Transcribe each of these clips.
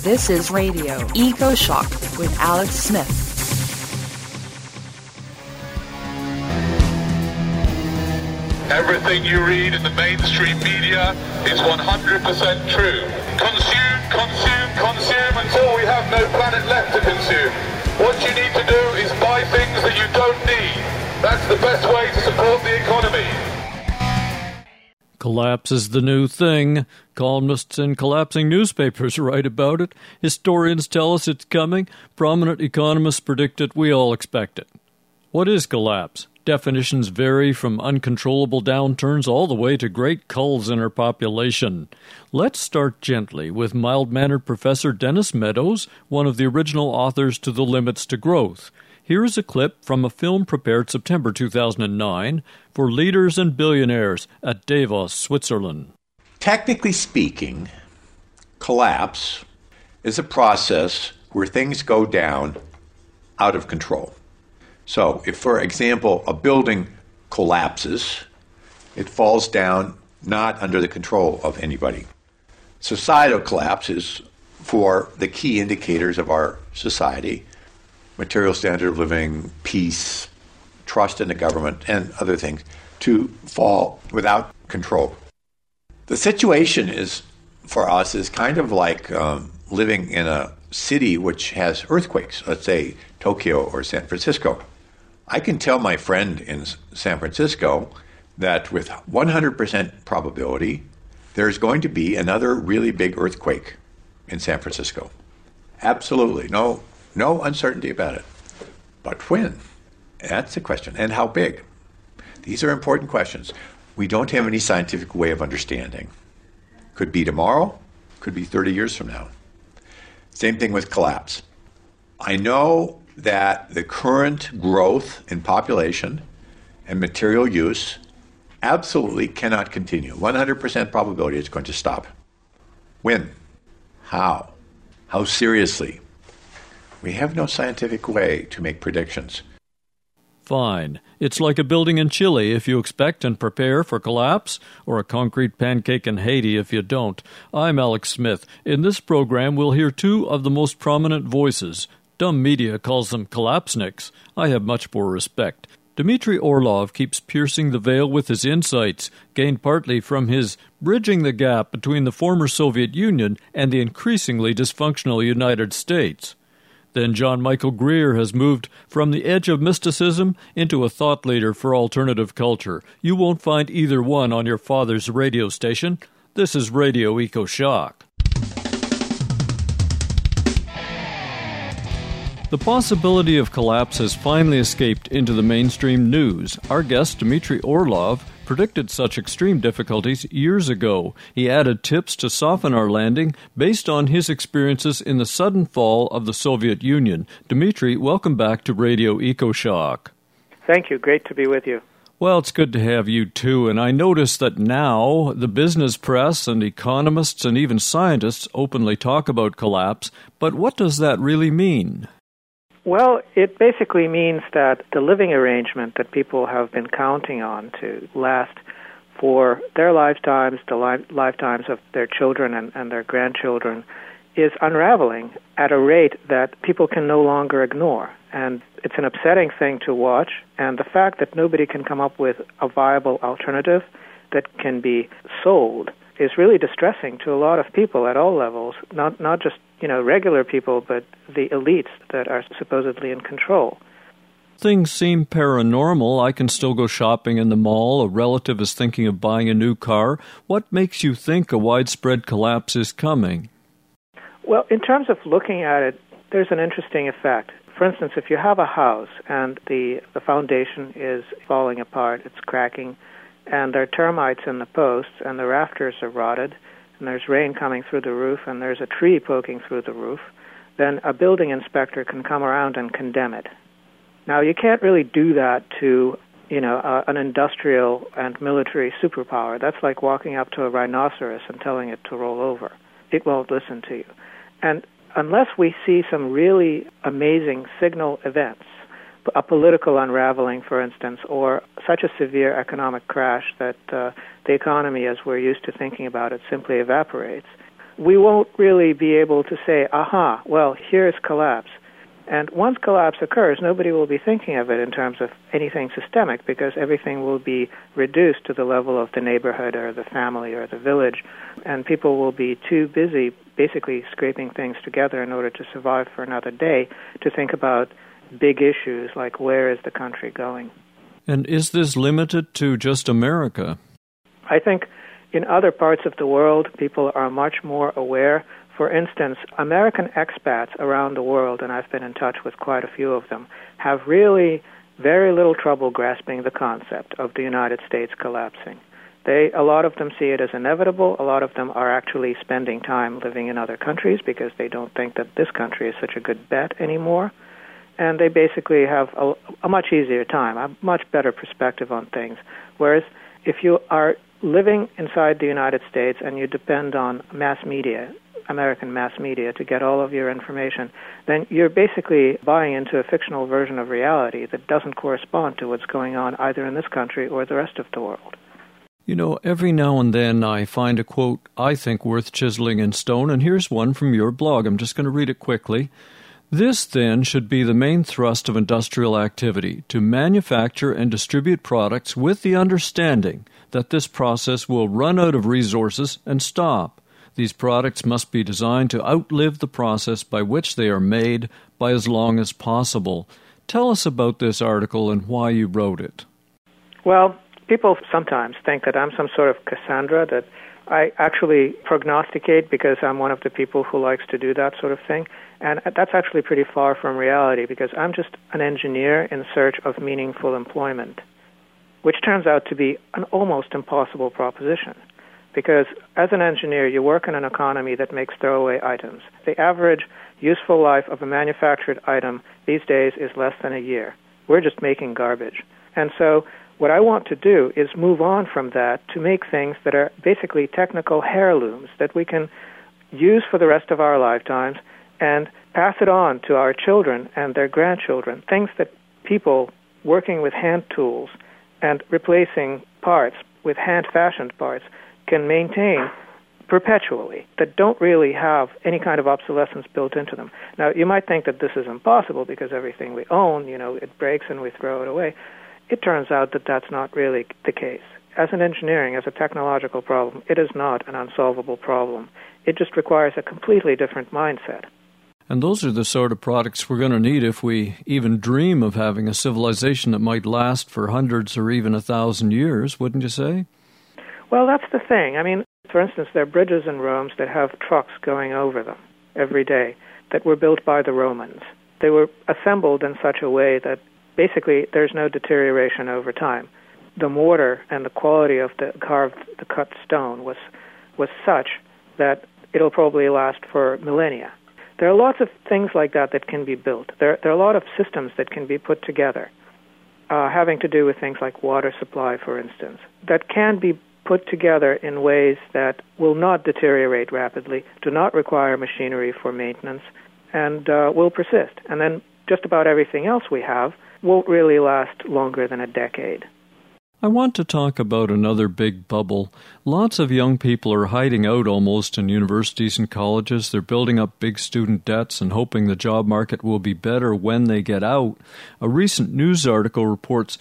This is Radio Eco Shock with Alex Smith. Everything you read in the mainstream media is 100% true. Consume, consume, consume until we have no planet left to consume. What you need to do is buy things that you don't need. That's the best way to support the economy. Collapse is the new thing. Columnists in collapsing newspapers write about it. Historians tell us it's coming. Prominent economists predict it. We all expect it. What is collapse? Definitions vary from uncontrollable downturns all the way to great culls in our population. Let's start gently with mild-mannered Professor Dennis Meadows, one of the original authors to The Limits to Growth. Here's a clip from a film prepared September 2009 for leaders and billionaires at Davos, Switzerland. Technically speaking, collapse is a process where things go down out of control. So if, for example, a building collapses, it falls down not under the control of anybody. Societal collapse is for the key indicators of our society: material standard of living, peace, trust in the government, and other things, to fall without control. The situation is, for us, is kind of like living in a city which has earthquakes, let's say Tokyo or San Francisco. I can tell my friend in San Francisco that with 100% probability, there's going to be another really big earthquake in San Francisco. Absolutely. No uncertainty about it. But when? That's the question. And how big? These are important questions. We don't have any scientific way of understanding. Could be tomorrow, could be 30 years from now. Same thing with collapse. I know that the current growth in population and material use absolutely cannot continue. 100% probability it's going to stop. When? How? How seriously? We have no scientific way to make predictions. Fine. It's like a building in Chile if you expect and prepare for collapse, or a concrete pancake in Haiti if you don't. I'm Alex Smith. In this program, we'll hear two of the most prominent voices. Dumb media calls them collapsniks. I have much more respect. Dmitry Orlov keeps piercing the veil with his insights, gained partly from his bridging the gap between the former Soviet Union and the increasingly dysfunctional United States. Then John Michael Greer has moved from the edge of mysticism into a thought leader for alternative culture. You won't find either one on your father's radio station. This is Radio Eco Shock. The possibility of collapse has finally escaped into the mainstream news. Our guest, Dmitry Orlov, predicted such extreme difficulties years ago. He added tips to soften our landing based on his experiences in the sudden fall of the Soviet Union. Dmitry, welcome back to Radio Eco Shock. Thank you. Great to be with you. Well, it's good to have you too, and I notice that now the business press and economists and even scientists openly talk about collapse, but what does that really mean? Well, it basically means that the living arrangement that people have been counting on to last for their lifetimes, the lifetimes of their children and their grandchildren, is unraveling at a rate that people can no longer ignore. And it's an upsetting thing to watch, and the fact that nobody can come up with a viable alternative that can be sold is really distressing to a lot of people at all levels, not just regular people, but the elites that are supposedly in control. Things seem paranormal. I can still go shopping in the mall. A relative is thinking of buying a new car. What makes you think a widespread collapse is coming? Well, in terms of looking at it, there's an interesting effect. For instance, if you have a house and the foundation is falling apart, it's cracking, and there are termites in the posts, and the rafters are rotted, and there's rain coming through the roof, and there's a tree poking through the roof, then a building inspector can come around and condemn it. Now, you can't really do that to, an industrial and military superpower. That's like walking up to a rhinoceros and telling it to roll over. It won't listen to you. And unless we see some really amazing signal events, a political unraveling, for instance, or such a severe economic crash that the economy, as we're used to thinking about it, simply evaporates, we won't really be able to say, aha, well, here's collapse. And once collapse occurs, nobody will be thinking of it in terms of anything systemic because everything will be reduced to the level of the neighborhood or the family or the village, and people will be too busy basically scraping things together in order to survive for another day to think about big issues like where is the country going. And is this limited to just America? I think in other parts of the world, people are much more aware. For instance, American expats around the world, and I've been in touch with quite a few of them, have really very little trouble grasping the concept of the United States collapsing. A lot of them see it as inevitable. A lot of them are actually spending time living in other countries because they don't think that this country is such a good bet anymore. And they basically have a much easier time, a much better perspective on things. Whereas if you are living inside the United States and you depend on mass media, American mass media, to get all of your information, then you're basically buying into a fictional version of reality that doesn't correspond to what's going on either in this country or the rest of the world. You know, every now and then I find a quote I think worth chiseling in stone, and here's one from your blog. I'm just going to read it quickly. This, then, should be the main thrust of industrial activity, to manufacture and distribute products with the understanding that this process will run out of resources and stop. These products must be designed to outlive the process by which they are made by as long as possible. Tell us about this article and why you wrote it. Well, people sometimes think that I'm some sort of Cassandra, that I actually prognosticate because I'm one of the people who likes to do that sort of thing. And that's actually pretty far from reality because I'm just an engineer in search of meaningful employment, which turns out to be an almost impossible proposition. Because as an engineer, you work in an economy that makes throwaway items. The average useful life of a manufactured item these days is less than a year. We're just making garbage. And so what I want to do is move on from that to make things that are basically technical heirlooms that we can use for the rest of our lifetimes and pass it on to our children and their grandchildren, things that people working with hand tools and replacing parts with hand-fashioned parts can maintain perpetually, that don't really have any kind of obsolescence built into them. Now, you might think that this is impossible because everything we own, it breaks and we throw it away. It turns out that that's not really the case. As an engineering, as a technological problem, it is not an unsolvable problem. It just requires a completely different mindset. And those are the sort of products we're going to need if we even dream of having a civilization that might last for hundreds or even 1,000 years, wouldn't you say? Well, that's the thing. I mean, for instance, there are bridges in Rome that have trucks going over them every day that were built by the Romans. They were assembled in such a way that basically there's no deterioration over time. The mortar and the quality of the cut stone was such that it'll probably last for millennia. There are lots of things like that can be built. There are a lot of systems that can be put together, having to do with things like water supply, for instance, that can be put together in ways that will not deteriorate rapidly, do not require machinery for maintenance, and will persist. And then just about everything else we have won't really last longer than a decade. I want to talk about another big bubble. Lots of young people are hiding out almost in universities and colleges. They're building up big student debts and hoping the job market will be better when they get out. A recent news article reports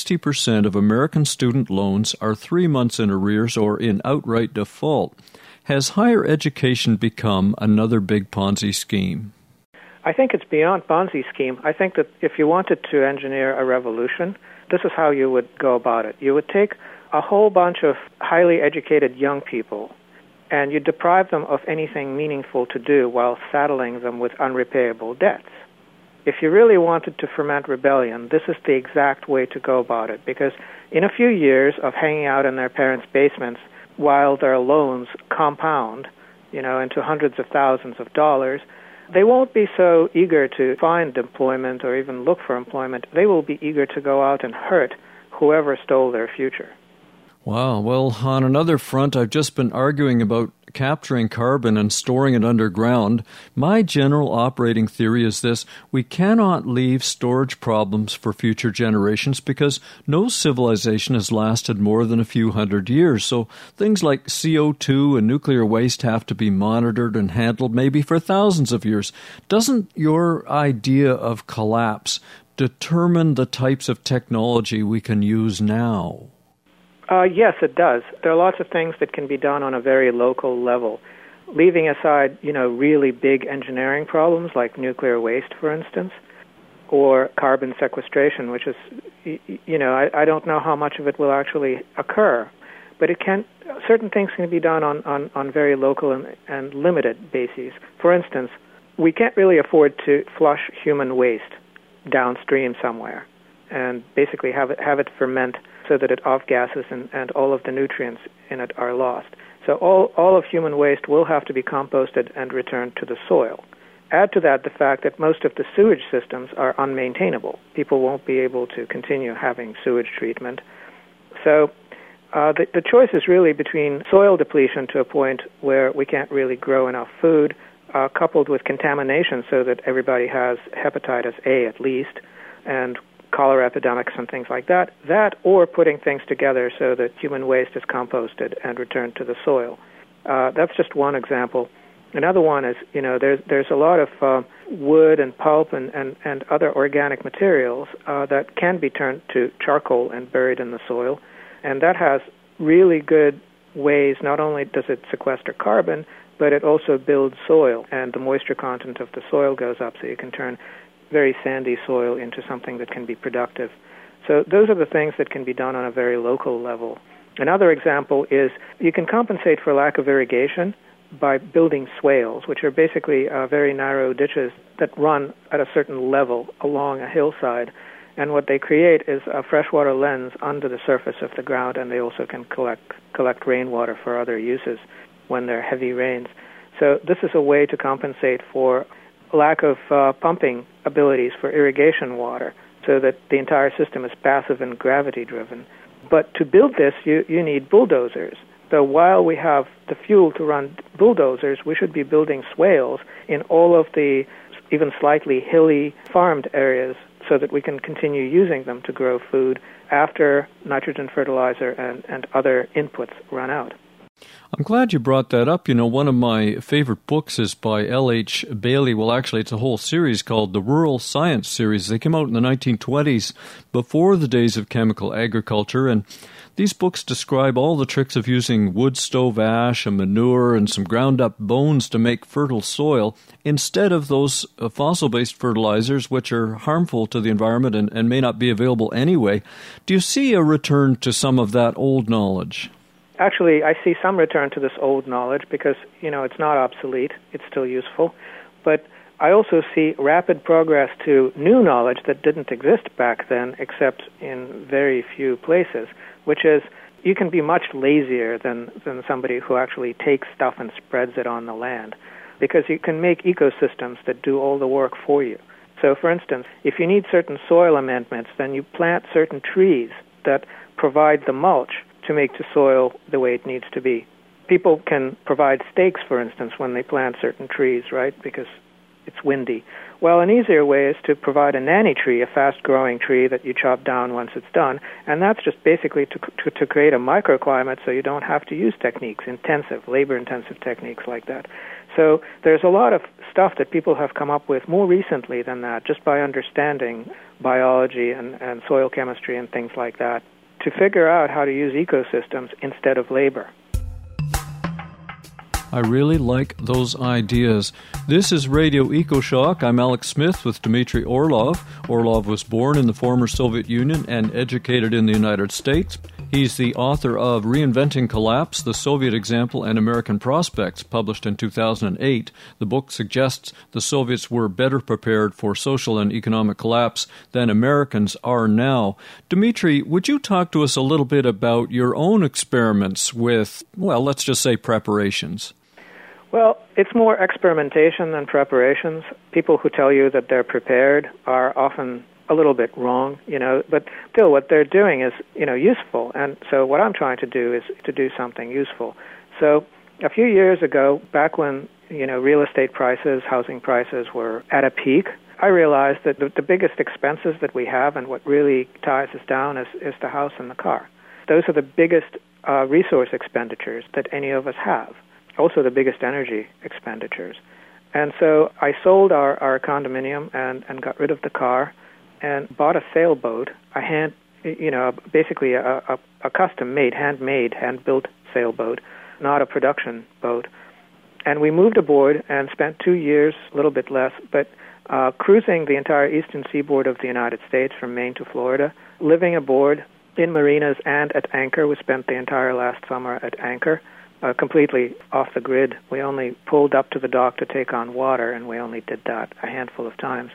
60% of American student loans are 3 months in arrears or in outright default. Has higher education become another big Ponzi scheme? I think it's beyond Ponzi scheme. I think that if you wanted to engineer a revolution, this is how you would go about it. You would take a whole bunch of highly educated young people and you deprive them of anything meaningful to do while saddling them with unrepayable debts. If you really wanted to foment rebellion, this is the exact way to go about it, because in a few years of hanging out in their parents' basements while their loans compound, into hundreds of thousands of dollars, they won't be so eager to find employment or even look for employment. They will be eager to go out and hurt whoever stole their future. Wow. Well, on another front, I've just been arguing about capturing carbon and storing it underground, my general operating theory is this: we cannot leave storage problems for future generations because no civilization has lasted more than a few hundred years. So things like CO2 and nuclear waste have to be monitored and handled maybe for thousands of years. Doesn't your idea of collapse determine the types of technology we can use now? Yes, it does. There are lots of things that can be done on a very local level. Leaving aside, really big engineering problems like nuclear waste, for instance, or carbon sequestration, which is, I don't know how much of it will actually occur, but certain things can be done on very local and limited bases. For instance, we can't really afford to flush human waste downstream somewhere and basically have it ferment so that it off-gases and all of the nutrients in it are lost. So all of human waste will have to be composted and returned to the soil. Add to that the fact that most of the sewage systems are unmaintainable. People won't be able to continue having sewage treatment. So the choice is really between soil depletion to a point where we can't really grow enough food, coupled with contamination so that everybody has hepatitis A at least, and cholera epidemics and things like that, or putting things together so that human waste is composted and returned to the soil. That's just one example. Another one is, there's a lot of wood and pulp and other organic materials that can be turned to charcoal and buried in the soil, and that has really good ways. Not only does it sequester carbon, but it also builds soil, and the moisture content of the soil goes up, so you can turn very sandy soil into something that can be productive. So those are the things that can be done on a very local level. Another example is you can compensate for lack of irrigation by building swales, which are basically very narrow ditches that run at a certain level along a hillside. And what they create is a freshwater lens under the surface of the ground, and they also can collect rainwater for other uses when there are heavy rains. So this is a way to compensate for lack of pumping abilities for irrigation water, so that the entire system is passive and gravity-driven. But to build this, you need bulldozers. So while we have the fuel to run bulldozers, we should be building swales in all of the even slightly hilly farmed areas so that we can continue using them to grow food after nitrogen fertilizer and other inputs run out. I'm glad you brought that up. One of my favorite books is by L.H. Bailey. Well, actually, it's a whole series called the Rural Science Series. They came out in the 1920s, before the days of chemical agriculture, and these books describe all the tricks of using wood stove ash and manure and some ground-up bones to make fertile soil instead of those fossil-based fertilizers, which are harmful to the environment and may not be available anyway. Do you see a return to some of that old knowledge? Actually, I see some return to this old knowledge because, it's not obsolete. It's still useful. But I also see rapid progress to new knowledge that didn't exist back then except in very few places, which is you can be much lazier than somebody who actually takes stuff and spreads it on the land, because you can make ecosystems that do all the work for you. So, for instance, if you need certain soil amendments, then you plant certain trees that provide the mulch to make the soil the way it needs to be. People can provide stakes, for instance, when they plant certain trees, right, because it's windy. Well, an easier way is to provide a nanny tree, a fast-growing tree that you chop down once it's done, and that's just basically to create a microclimate so you don't have to use techniques, labor-intensive techniques like that. So there's a lot of stuff that people have come up with more recently than that, just by understanding biology and soil chemistry and things like that, to figure out how to use ecosystems instead of labor. I really like those ideas. This is Radio EcoShock. I'm Alex Smith with Dmitry Orlov. Orlov was born in the former Soviet Union and educated in the United States. He's the author of Reinventing Collapse, The Soviet Example and American Prospects, published in 2008. The book suggests the Soviets were better prepared for social and economic collapse than Americans are now. Dmitry, would you talk to us a little bit about your own experiments with, well, let's just say preparations? Well, it's more experimentation than preparations. People who tell you that they're prepared are often a little bit wrong, but still what they're doing is, useful. And so what I'm trying to do is to do something useful. So A few years ago, back when real estate prices, housing prices were at a peak, I realized that the biggest expenses that we have and what really ties us down is the house and the car. Those are the biggest resource expenditures that any of us have, also the biggest energy expenditures. And so I sold our condominium and got rid of the car and bought a sailboat, basically a custom-made, handmade, hand-built sailboat, not a production boat. And we moved aboard and spent 2 years, a little bit less, but cruising the entire eastern seaboard of the United States from Maine to Florida, living aboard in marinas and at anchor. We spent the entire last summer at anchor, completely off the grid. We only pulled up to the dock to take on water, and we only did that a handful of times.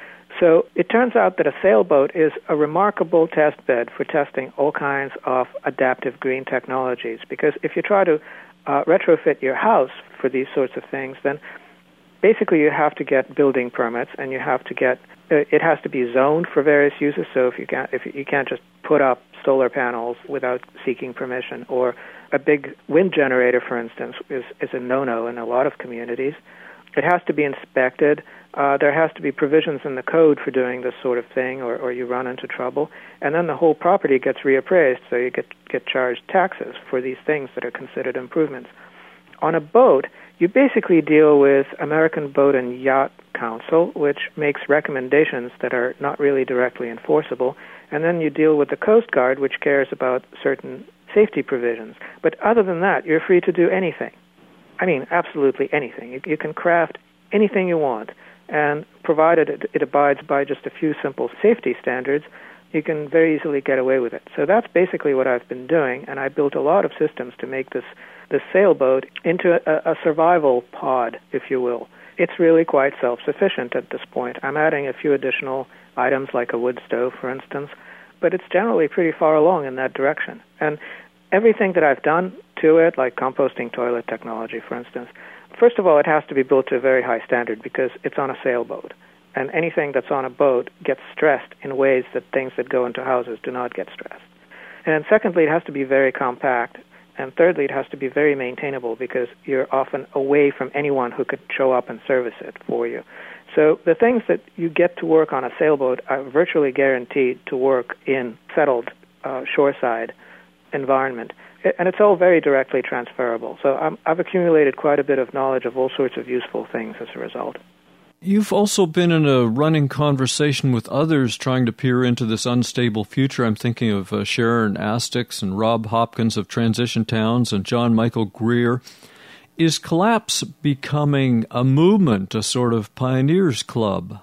So it turns out that a sailboat is a remarkable test bed for testing all kinds of adaptive green technologies, because if you try to retrofit your house for these sorts of things, then basically you have to get building permits, and you have to get it has to be zoned for various uses. So if you can't just put up solar panels without seeking permission, or a big wind generator, for instance, is a no-no in a lot of communities. It has to be inspected. There has to be provisions in the code for doing this sort of thing, or you run into trouble. And then the whole property gets reappraised, so you get charged taxes for these things that are considered improvements. On a boat, you basically deal with American Boat and Yacht Council, which makes recommendations that are not really directly enforceable, and then you deal with the Coast Guard, which cares about certain safety provisions. But other than that, you're free to do anything. I mean, absolutely anything. You can craft anything you want, and provided it abides by just a few simple safety standards, you can very easily get away with it. So that's basically what I've been doing, and I built a lot of systems to make this sailboat into a survival pod, if you will. It's really quite self-sufficient at this point. I'm adding a few additional items like a wood stove, for instance, but it's generally pretty far along in that direction. And everything that I've done to it, like composting toilet technology, for instance, first of all, it has to be built to a very high standard because it's on a sailboat. And anything that's on a boat gets stressed in ways that things that go into houses do not get stressed. And secondly, it has to be very compact. And thirdly, it has to be very maintainable because you're often away from anyone who could show up and service it for you. So the things that you get to work on a sailboat are virtually guaranteed to work in settled shoreside environment. And it's all very directly transferable. So I've accumulated quite a bit of knowledge of all sorts of useful things as a result. You've also been in a running conversation with others trying to peer into this unstable future. I'm thinking of Sharon Astix and Rob Hopkins of Transition Towns and John Michael Greer. Is Collapse becoming a movement, a sort of pioneers club?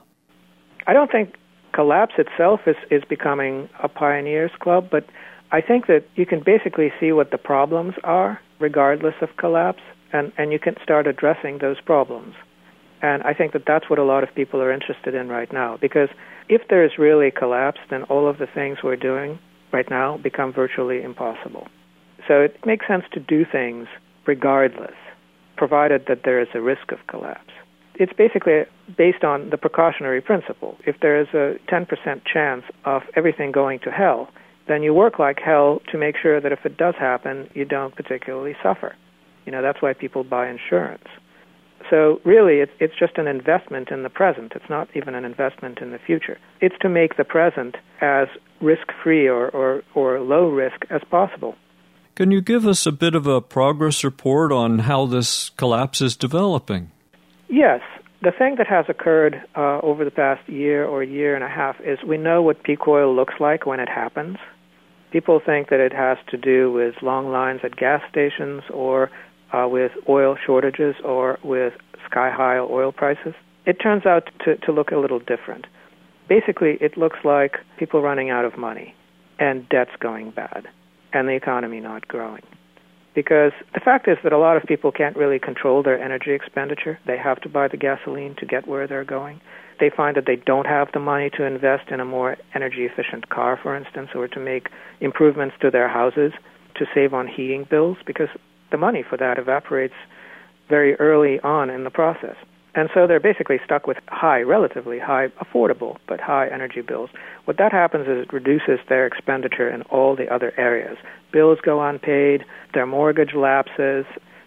I don't think Collapse itself is becoming a pioneers club, but I think that you can basically see what the problems are, regardless of collapse, and you can start addressing those problems. And I think that that's what a lot of people are interested in right now, because if there is really collapse, then all of the things we're doing right now become virtually impossible. So it makes sense to do things regardless, provided that there is a risk of collapse. It's basically based on the precautionary principle. If there is a 10% chance of everything going to hell, then you work like hell to make sure that if it does happen, you don't particularly suffer. That's why people buy insurance. So really, it's just an investment in the present. It's not even an investment in the future. It's to make the present as risk-free or low risk as possible. Can you give us a bit of a progress report on how this collapse is developing? Yes. The thing that has occurred over the past year or year and a half is we know what peak oil looks like when it happens. People think that it has to do with long lines at gas stations or with oil shortages or with sky-high oil prices. It turns out to look a little different. Basically, it looks like people running out of money and debts going bad and the economy not growing. Because the fact is that a lot of people can't really control their energy expenditure. They have to buy the gasoline to get where they're going. They find that they don't have the money to invest in a more energy-efficient car, for instance, or to make improvements to their houses to save on heating bills, because the money for that evaporates very early on in the process. And so they're basically stuck with relatively high, affordable, but high energy bills. What that happens is it reduces their expenditure in all the other areas. Bills go unpaid, their mortgage lapses,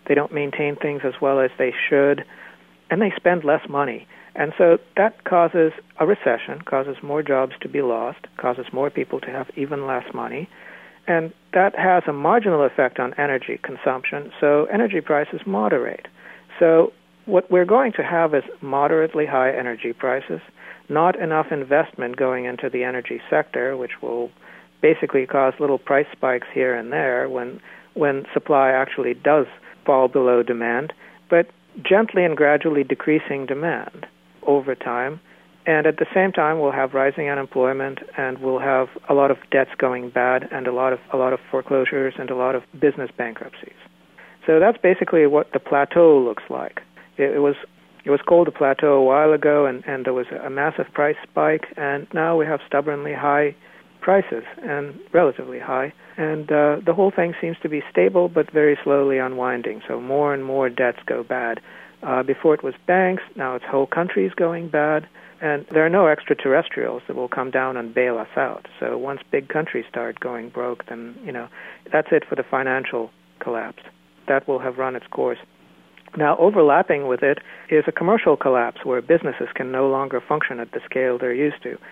They don't maintain things as well as they should, and they spend less money. And so that causes a recession, causes more jobs to be lost, causes more people to have even less money, and that has a marginal effect on energy consumption, so energy prices moderate. So what we're going to have is moderately high energy prices, not enough investment going into the energy sector, which will basically cause little price spikes here and there when supply actually does fall below demand, but gently and gradually decreasing demand over time. And at the same time, we'll have rising unemployment, and we'll have a lot of debts going bad, and a lot of foreclosures, and a lot of business bankruptcies. So that's basically what the plateau looks like. It was called a plateau a while ago, and there was a massive price spike, and now we have stubbornly high prices, and relatively high. And the whole thing seems to be stable, but very slowly unwinding. So more and more debts go bad. Before it was banks, now it's whole countries going bad. And there are no extraterrestrials that will come down and bail us out. So once big countries start going broke, then, that's it for the financial collapse. That will have run its course. Now, overlapping with it is a commercial collapse where businesses can no longer function at the scale they're used to.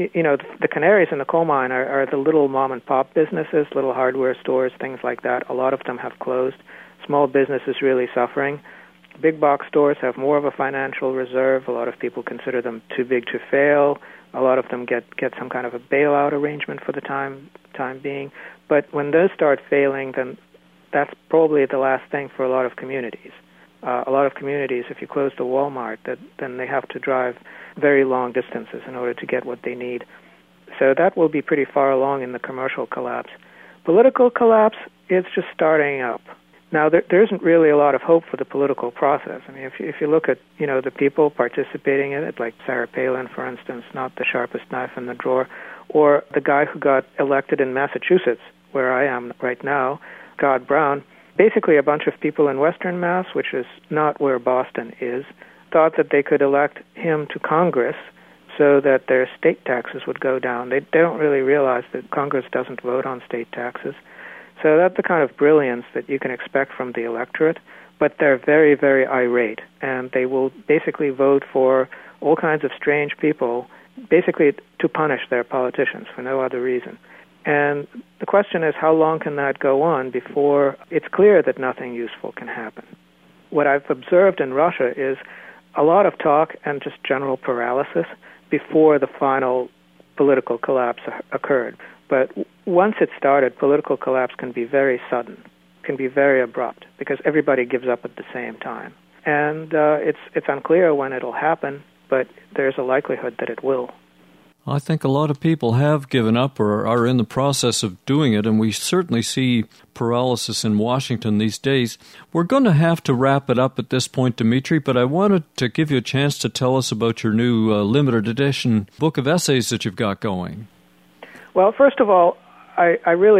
The canaries in the coal mine are the little mom-and-pop businesses, little hardware stores, things like that. A lot of them have closed. Small business is really suffering. Big box stores have more of a financial reserve. A lot of people consider them too big to fail. A lot of them get some kind of a bailout arrangement for the time being. But when those start failing, then that's probably the last thing for a lot of communities. A lot of communities, if you close the Walmart, then they have to drive very long distances in order to get what they need. So that will be pretty far along in the commercial collapse. Political collapse is just starting up. Now, there isn't really a lot of hope for the political process. I mean, if you look at, the people participating in it, like Sarah Palin, for instance, not the sharpest knife in the drawer, or the guy who got elected in Massachusetts, where I am right now, Scott Brown, basically a bunch of people in Western Mass, which is not where Boston is, thought that they could elect him to Congress so that their state taxes would go down. They don't really realize that Congress doesn't vote on state taxes. So that's the kind of brilliance that you can expect from the electorate, but they're very, very irate, and they will basically vote for all kinds of strange people, basically to punish their politicians for no other reason. And the question is, how long can that go on before it's clear that nothing useful can happen? What I've observed in Russia is a lot of talk and just general paralysis before the final political collapse occurred. But once it started, political collapse can be very sudden, can be very abrupt, because everybody gives up at the same time. And it's unclear when it'll happen, but there's a likelihood that it will. I think a lot of people have given up or are in the process of doing it, and we certainly see paralysis in Washington these days. We're going to have to wrap it up at this point, Dimitri, but I wanted to give you a chance to tell us about your new limited edition book of essays that you've got going. Well, first of all, I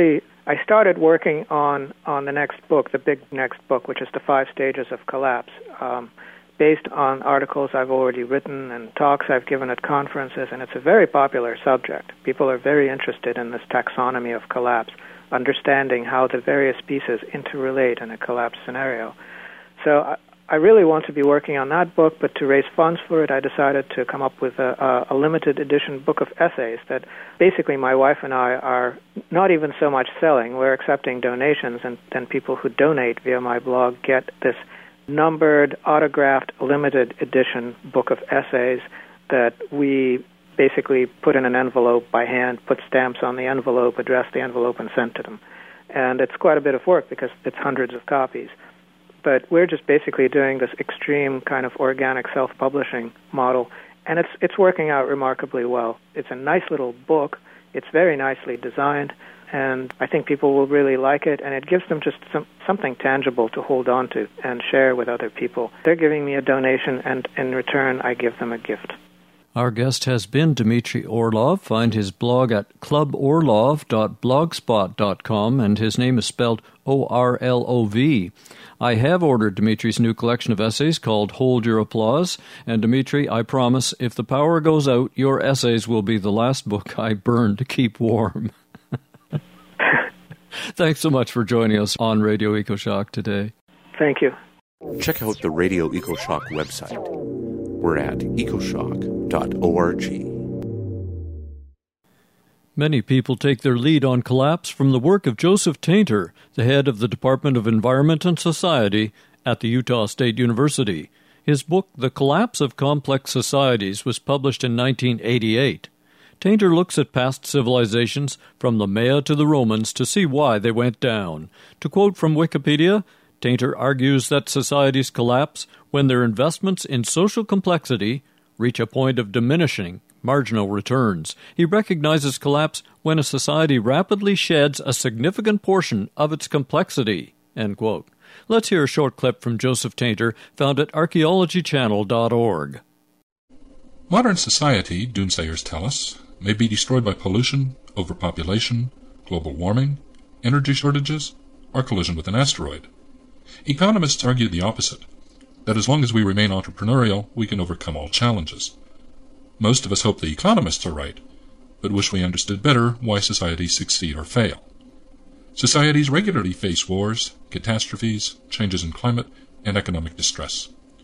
started working on the next book, the big next book, which is The 5 Stages of Collapse, based on articles I've already written and talks I've given at conferences, and it's a very popular subject. People are very interested in this taxonomy of collapse, understanding how the various pieces interrelate in a collapse scenario. So I really want to be working on that book, but to raise funds for it, I decided to come up with a limited edition book of essays that basically my wife and I are not even so much selling. We're accepting donations, and then people who donate via my blog get this numbered, autographed, limited edition book of essays that we basically put in an envelope by hand, put stamps on the envelope, address the envelope, and send to them. And it's quite a bit of work because it's hundreds of copies. But we're just basically doing this extreme kind of organic self-publishing model, and it's working out remarkably well. It's a nice little book. It's very nicely designed, and I think people will really like it, and it gives them just something tangible to hold on to and share with other people. They're giving me a donation, and in return, I give them a gift. Our guest has been Dmitry Orlov. Find his blog at cluborlov.blogspot.com, and his name is spelled O-R-L-O-V. I have ordered Dmitry's new collection of essays called Hold Your Applause, and Dmitry, I promise, if the power goes out, your essays will be the last book I burn to keep warm. Thanks so much for joining us on Radio EcoShock today. Thank you. Check out the Radio EcoShock website. We're at ecoshock.org. Many people take their lead on collapse from the work of Joseph Tainter, the head of the Department of Environment and Society at the Utah State University. His book, The Collapse of Complex Societies, was published in 1988. Tainter looks at past civilizations, from the Maya to the Romans, to see why they went down. To quote from Wikipedia, Tainter argues that societies collapse when their investments in social complexity reach a point of diminishing marginal returns. He recognizes collapse when a society rapidly sheds a significant portion of its complexity. End quote. Let's hear a short clip from Joseph Tainter, found at archaeologychannel.org. Modern society, doomsayers tell us, may be destroyed by pollution, overpopulation, global warming, energy shortages, or collision with an asteroid. Economists argue the opposite, that as long as we remain entrepreneurial, we can overcome all challenges. Most of us hope the economists are right, but wish we understood better why societies succeed or fail. Societies regularly face wars, catastrophes, changes in climate, and economic distress.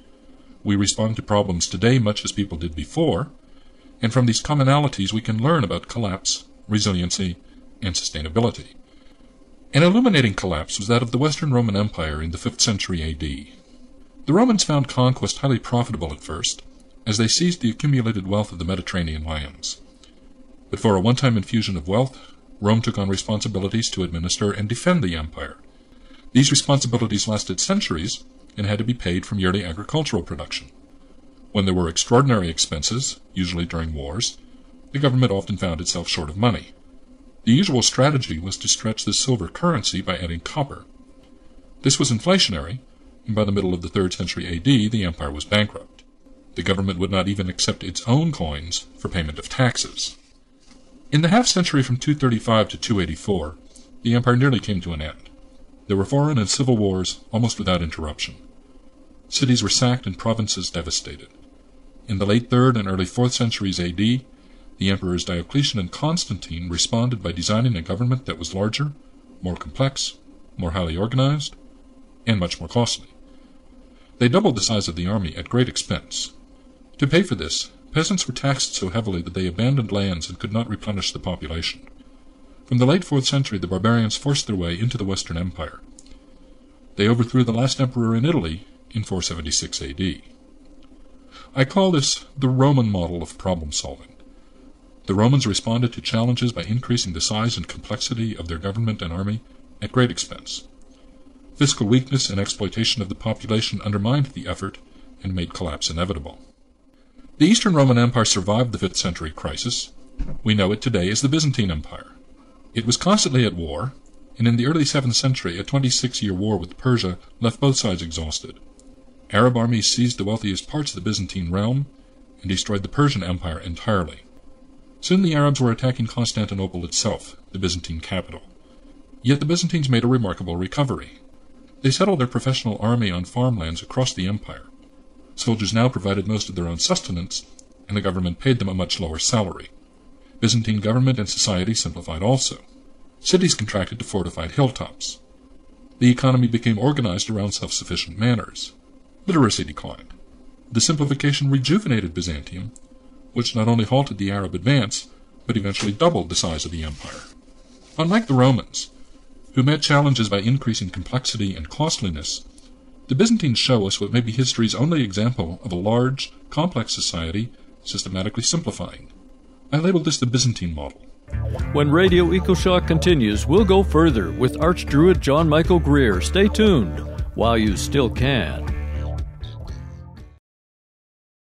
We respond to problems today much as people did before, and from these commonalities we can learn about collapse, resiliency, and sustainability. An illuminating collapse was that of the Western Roman Empire in the 5th century A.D. The Romans found conquest highly profitable at first, as they seized the accumulated wealth of the Mediterranean lands. But for a one-time infusion of wealth, Rome took on responsibilities to administer and defend the empire. These responsibilities lasted centuries and had to be paid from yearly agricultural production. When there were extraordinary expenses, usually during wars, the government often found itself short of money. The usual strategy was to stretch the silver currency by adding copper. This was inflationary, and by the middle of the 3rd century A.D., the empire was bankrupt. The government would not even accept its own coins for payment of taxes. In the half-century from 235 to 284, the empire nearly came to an end. There were foreign and civil wars almost without interruption. Cities were sacked and provinces devastated. In the late 3rd and early 4th centuries A.D., the emperors Diocletian and Constantine responded by designing a government that was larger, more complex, more highly organized, and much more costly. They doubled the size of the army at great expense. To pay for this, peasants were taxed so heavily that they abandoned lands and could not replenish the population. From the late 4th century, the barbarians forced their way into the Western Empire. They overthrew the last emperor in Italy in 476 A.D. I call this the Roman model of problem-solving. The Romans responded to challenges by increasing the size and complexity of their government and army at great expense. Fiscal weakness and exploitation of the population undermined the effort and made collapse inevitable. The Eastern Roman Empire survived the 5th century crisis. We know it today as the Byzantine Empire. It was constantly at war, and in the early 7th century a 26-year war with Persia left both sides exhausted. Arab armies seized the wealthiest parts of the Byzantine realm and destroyed the Persian Empire entirely. Soon the Arabs were attacking Constantinople itself, the Byzantine capital. Yet the Byzantines made a remarkable recovery. They settled their professional army on farmlands across the empire. Soldiers now provided most of their own sustenance, and the government paid them a much lower salary. Byzantine government and society simplified also. Cities contracted to fortified hilltops. The economy became organized around self-sufficient manners. Literacy declined. The simplification rejuvenated Byzantium, which not only halted the Arab advance, but eventually doubled the size of the empire. Unlike the Romans, who met challenges by increasing complexity and costliness, the Byzantines show us what may be history's only example of a large, complex society systematically simplifying. I labeled this the Byzantine model. When Radio EcoShock continues, we'll go further with Archdruid John Michael Greer. Stay tuned while you still can.